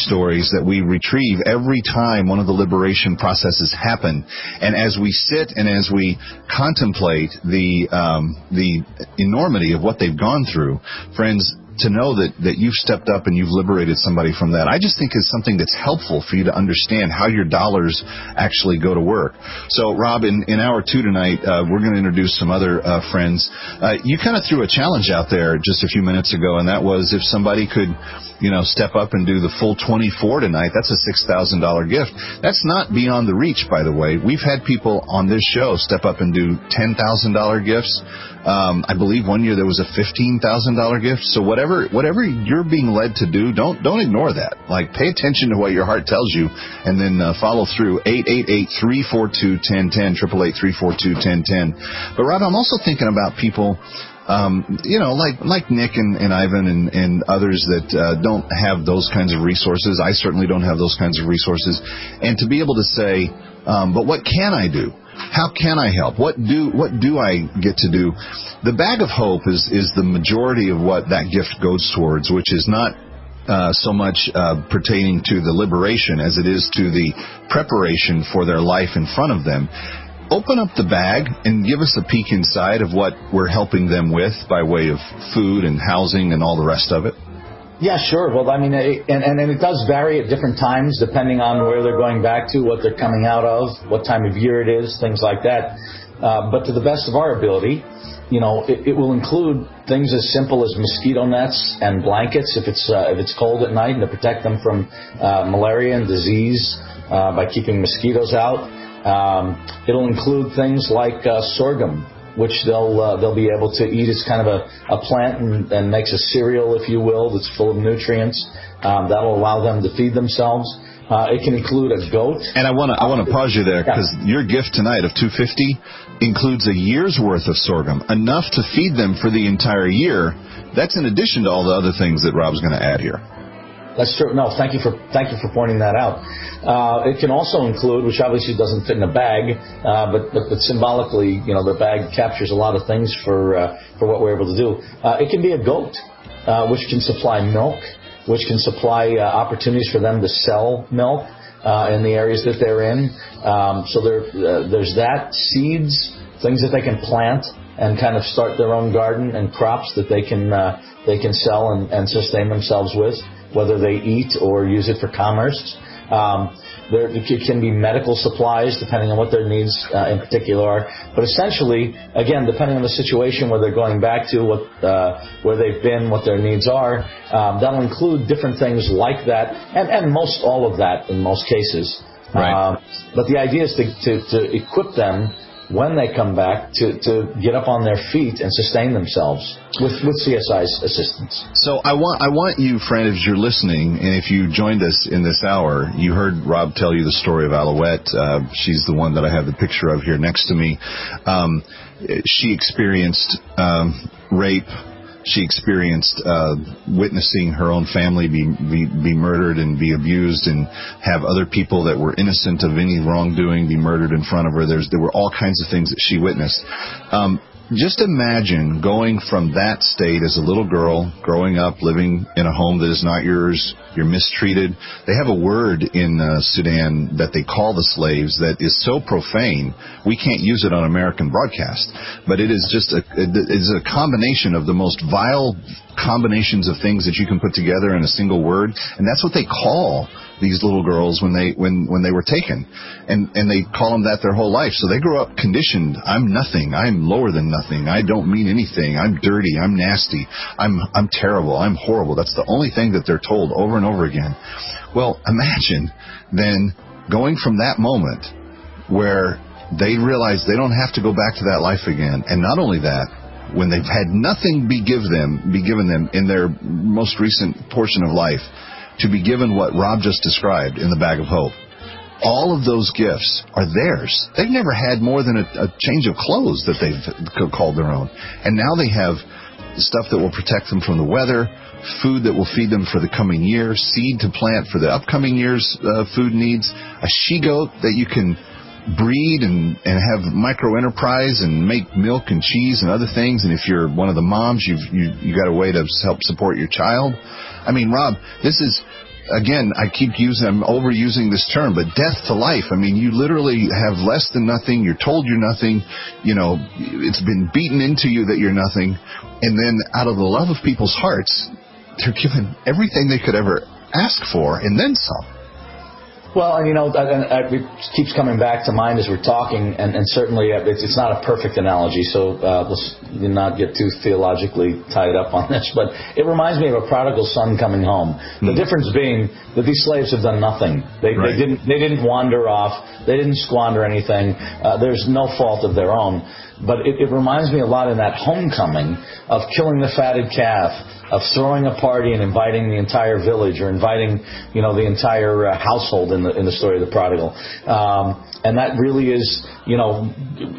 stories that we retrieve every time one of the liberation processes happen. And as we sit and as we contemplate the um, the enormity of what they've gone through, friends, to know that, that you've stepped up and you've liberated somebody from that, I just think is something that's helpful for you to understand how your dollars actually go to work. So, Rob, in, in hour two tonight, uh, we're going to introduce some other uh, friends. Uh, you kind of threw a challenge out there just a few minutes ago, and that was if somebody could, you know, step up and do the full twenty-four tonight, that's a six thousand dollars gift. That's not beyond the reach, by the way. We've had people on this show step up and do ten thousand dollars gifts. Um, I believe one year there was a fifteen thousand dollars gift. So whatever whatever you're being led to do, don't don't ignore that. Like, pay attention to what your heart tells you, and then uh, follow through. eight eight eight, three four two, one zero one zero, eight eight eight, three four two, one zero one zero. But, Rob, I'm also thinking about people, um, you know, like like Nick and, and Ivan and, and others that uh, don't have those kinds of resources. I certainly don't have those kinds of resources. And to be able to say, um, but what can I do? How can I help? What do what do I get to do? The Bag of Hope is, is the majority of what that gift goes towards, which is not uh, so much uh, pertaining to the liberation as it is to the preparation for their life in front of them. Open up the bag and give us a peek inside of what we're helping them with by way of food and housing and all the rest of it.
Yeah, sure. Well, I mean, it, and, and, and it does vary at different times depending on where they're going back to, what they're coming out of, what time of year it is, things like that. Uh, but to the best of our ability, you know, it, it will include things as simple as mosquito nets and blankets if it's uh, if it's cold at night, and to protect them from uh, malaria and disease uh, by keeping mosquitoes out. Um, it'll include things like uh, sorghum, which they'll uh, they'll be able to eat. It's kind of a, a plant and, and makes a cereal, if you will, that's full of nutrients. Um, that'll allow them to feed themselves. Uh, it can include a goat.
And I want to I want to pause you there, because yeah. your gift tonight of two hundred fifty dollars includes a year's worth of sorghum, enough to feed them for the entire year. That's in addition to all the other things that Rob's going to add here.
That's true. No, thank you for thank you for pointing that out. Uh, it can also include, which obviously doesn't fit in a bag, uh, but, but but symbolically, you know, the bag captures a lot of things for uh, for what we're able to do. Uh, it can be a goat, uh, which can supply milk, which can supply uh, opportunities for them to sell milk uh, in the areas that they're in. Um, so there uh, there's that. Seeds, things that they can plant and kind of start their own garden, and crops that they can uh, they can sell and, and sustain themselves with, whether they eat or use it for commerce. Um, there it can be medical supplies, depending on what their needs uh, in particular are. But essentially, again, depending on the situation where they're going back to, what uh, where they've been, what their needs are, um, that'll include different things like that, and, and most all of that in most cases.
Right.
Um, but the idea is to, to, to equip them when they come back to, to get up on their feet and sustain themselves with, with C S I's assistance.
So I want I want you, friend, if you're listening, and if you joined us in this hour, you heard Rob tell you the story of Alouette. Uh, she's the one that I have the picture of here next to me. Um, she experienced um, rape. She experienced uh, witnessing her own family be, be be murdered and be abused, and have other people that were innocent of any wrongdoing be murdered in front of her. There's, there were all kinds of things that she witnessed. Um, just imagine going from that state as a little girl, growing up, living in a home that is not yours. You're mistreated. They have a word in uh, Sudan that they call the slaves that is so profane, we can't use it on American broadcast. But it is just a, it is a combination of the most vile combinations of things that you can put together in a single word. And that's what they call these little girls when they when when they were taken, and and they call them that their whole life. So they grow up conditioned. I'm nothing. I'm lower than nothing. I don't mean anything. I'm dirty. I'm nasty. I'm I'm terrible. I'm horrible. That's the only thing that they're told over and over again. Well, imagine then going from that moment where they realize they don't have to go back to that life again, and not only that, when they've had nothing be give them be given them in their most recent portion of life, to be given what Rob just described in the Bag of Hope. All of those gifts are theirs. They've never had more than a, a change of clothes that they've called their own. And now they have stuff that will protect them from the weather, food that will feed them for the coming year, seed to plant for the upcoming year's uh, food needs, a she-goat that you can breed and, and have micro-enterprise and make milk and cheese and other things. And if you're one of the moms, you've you, you got a way to help support your child. I mean, Rob, this is again, I keep using, I'm overusing this term, but death to life. I mean, you literally have less than nothing. You're told you're nothing. You know, it's been beaten into you that you're nothing. And then out of the love of people's hearts, they're given everything they could ever ask for and then some.
Well, and you know, it keeps coming back to mind as we're talking, and, and certainly it's not a perfect analogy, so uh, let's not get too theologically tied up on this, but it reminds me of a prodigal son coming home. The mm. difference being that these slaves have done nothing. They, right. they didn't they didn't wander off. They didn't squander anything. Uh, there's no fault of their own. But it, it reminds me a lot in that homecoming of killing the fatted calf, of throwing a party and inviting the entire village or inviting, you know, the entire uh, household in the in the story of the prodigal. Um, and that really is, you know,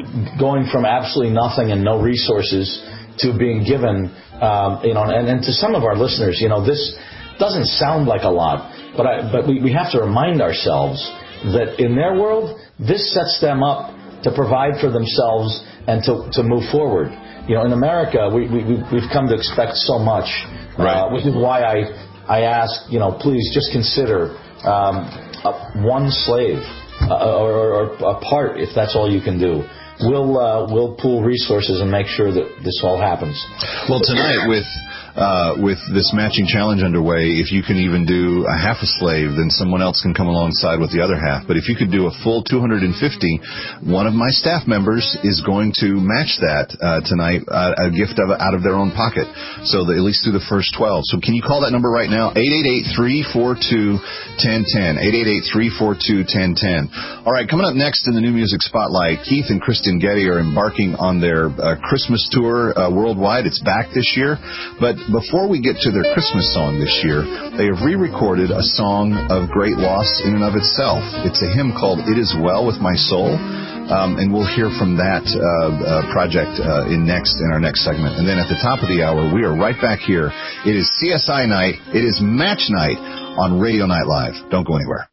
going from absolutely nothing and no resources to being given, um, you know, and, and to some of our listeners, you know, this doesn't sound like a lot, but I, but we, we have to remind ourselves that in their world, this sets them up to provide for themselves and to, to move forward. You know, in America, we, we, we've come to expect so much, right. uh, which is why I I ask, you know, please just consider um, a, one slave uh, or, or a part, if that's all you can do. We'll uh, we'll pool resources and make sure that this all happens.
Well, tonight with uh, with this matching challenge underway, if you can even do a half a slave, then someone else can come alongside with the other half. But if you could do a full two hundred fifty, one of my staff members is going to match that uh, tonight, uh, a gift of, out of their own pocket. So the, at least through the first twelve. So can you call that number right now? eight eight eight, three four two, one zero one zero. eight eight eight, three four two, one zero one zero. All right, coming up next in the New Music Spotlight, Keith and Kristen Getty are embarking on their uh, Christmas tour uh, worldwide. It's back this year. But before we get to their Christmas song this year, they have re-recorded a song of great loss in and of itself. It's a hymn called It Is Well With My Soul. Um, and we'll hear from that uh, uh, project uh, in next in our next segment. And then at the top of the hour, we are right back here. It is C S I night. It is match night on Radio Night Live. Don't go anywhere.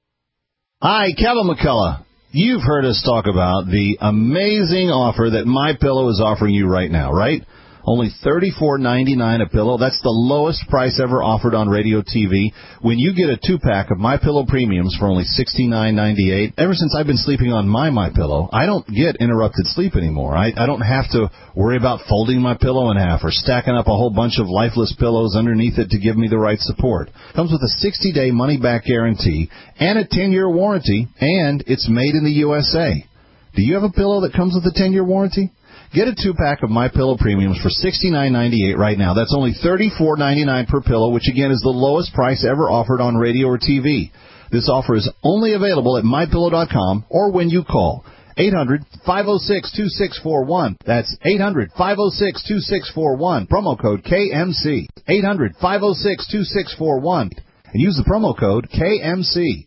Hi, Kevin McCullough. You've heard us talk about the amazing offer that MyPillow is offering you right now, right? Only thirty-four ninety-nine a pillow. That's the lowest price ever offered on radio T V. When you get a two-pack of MyPillow Premiums for only sixty-nine ninety-eight, ever since I've been sleeping on my MyPillow, I don't get interrupted sleep anymore. I, I don't have to worry about folding my pillow in half or stacking up a whole bunch of lifeless pillows underneath it to give me the right support. Comes with a sixty-day money-back guarantee and a ten-year warranty, and it's made in the U S A. Do you have a pillow that comes with a ten-year warranty? Get a two-pack of MyPillow Premiums for sixty-nine ninety-eight right now. That's only thirty-four ninety-nine per pillow, which again is the lowest price ever offered on radio or T V. This offer is only available at my pillow dot com or when you call eight hundred, five oh six, two six four one. That's eight hundred, five oh six, two six four one. Promo code K M C. eight hundred, five oh six, two six four one. And use the promo code K M C.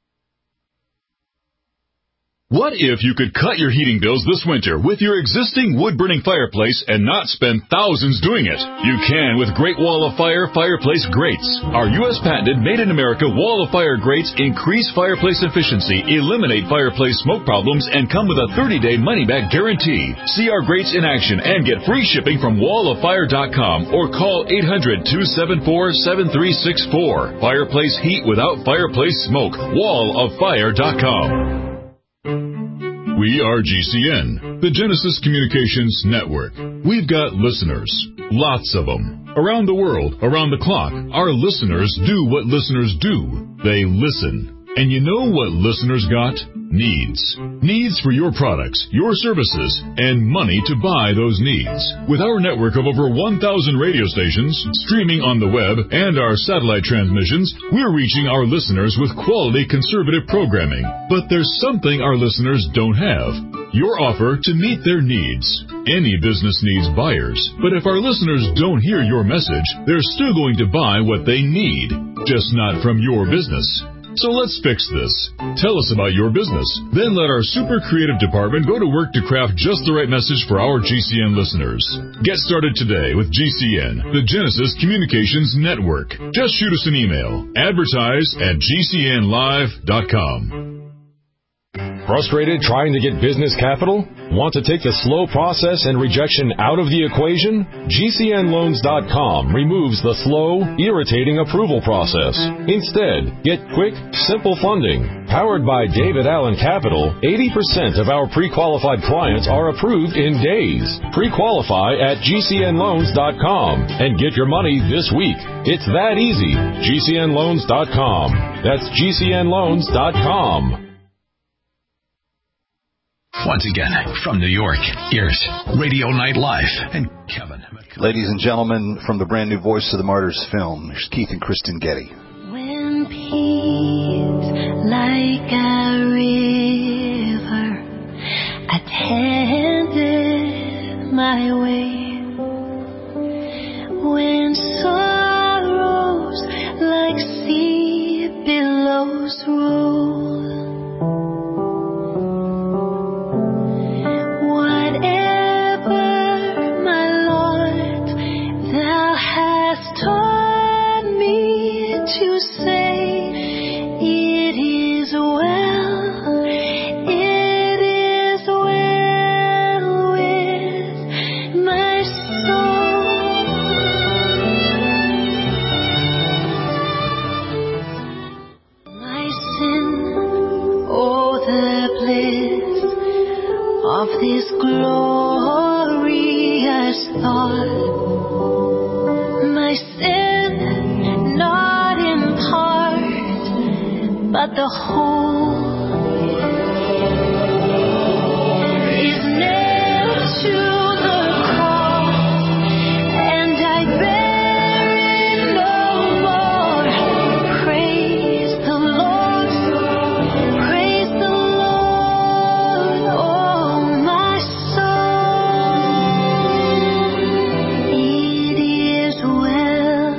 What if you could cut your heating bills this winter with your existing wood-burning fireplace and not spend thousands doing it? You can with Great Wall of Fire Fireplace Grates. Our U S patented made-in-America Wall of Fire grates increase fireplace efficiency, eliminate fireplace smoke problems, and come with a thirty-day money-back guarantee. See our grates in action and get free shipping from wall of fire dot com or call eight hundred, two seven four, seven three six four. Fireplace heat without fireplace smoke. wall of fire dot com. We are G C N, the Genesis Communications Network. We've got listeners, lots of them. Around the world, around the clock, our listeners do what listeners do. They listen. And you know what listeners got? Needs. Needs for your products, your services, and money to buy those needs. With our network of over one thousand radio stations, streaming on the web, and our satellite transmissions, we're reaching our listeners with quality conservative programming. But there's something our listeners don't have. Your offer to meet their needs. Any business needs buyers, but if our listeners don't hear your message, they're still going to buy what they need, just not from your business. So let's fix this. Tell us about your business. Then let our super creative department go to work to craft just the right message for our G C N listeners. Get started today with G C N, the Genesis Communications Network. Just shoot us an email. Advertise at G C N live dot com.
Frustrated trying to get business capital? Want to take the slow process and rejection out of the equation? G C N loans dot com removes the slow, irritating approval process. Instead, get quick, simple funding. Powered by David Allen Capital, eighty percent of our pre-qualified clients are approved in days. Pre-qualify at G C N loans dot com and get your money this week. It's that easy. G C N loans dot com. That's G C N loans dot com.
Once again, from New York, here's Radio Night Live and Kevin.
Ladies and gentlemen, from the brand new Voice of the Martyrs film, here's Keith and Kristen Getty.
When peace like a river attended my way, when sorrows like sea billows roll, to say it is well, it is well with my soul. My sin, oh the bliss of this glorious thought. My sin, not but the whole is nailed to the cross, and I bear it no more. Praise the Lord, praise the Lord, oh my soul. It is well.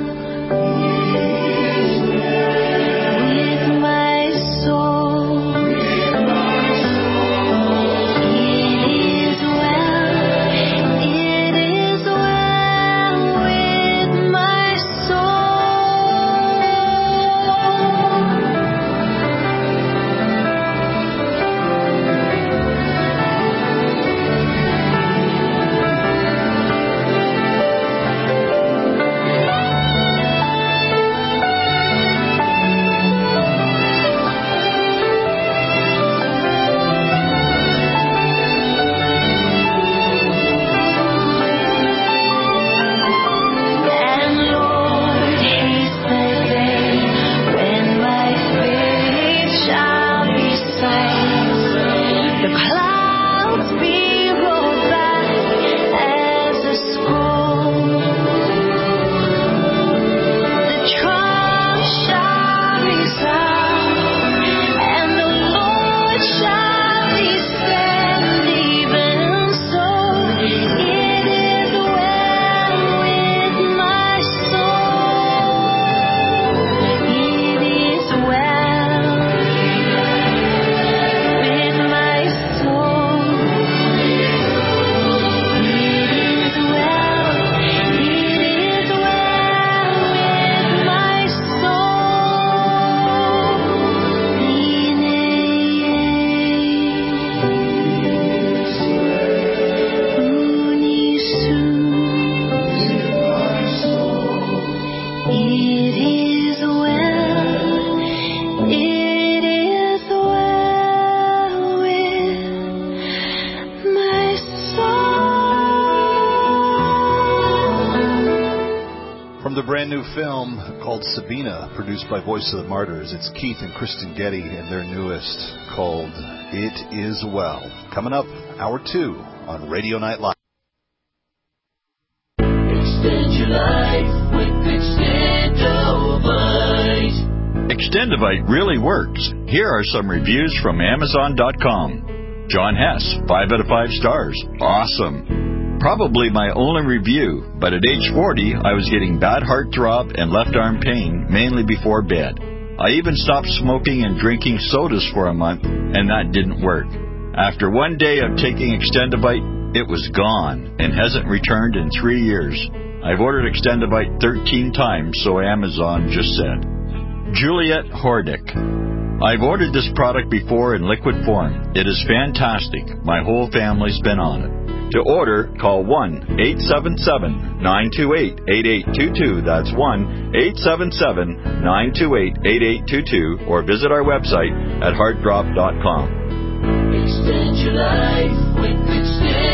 New film called Sabina, produced by Voice of the Martyrs. It's Keith and Kristen Getty and their newest called It Is Well. Coming up, hour two on Radio Night Live.
Extend your life with Extendovite.
Extendovite really works. Here are some reviews from Amazon dot com. John Hess, five out of five stars. Awesome. Probably my only review, but at age forty, I was getting bad heart throb and left arm pain, mainly before bed. I even stopped smoking and drinking sodas for a month, and that didn't work. After one day of taking Extendovite, it was gone and hasn't returned in three years. I've ordered Extendovite thirteen times, so Amazon just said. Juliet Hordick. I've ordered this product before in liquid form. It is fantastic. My whole family's been on it. To order, call one eight seven seven, nine two eight, eight eight two two. That's one eight seven seven, nine two eight, eight eight two two, or visit our website at heart drop dot com.
Extend your life with Extend.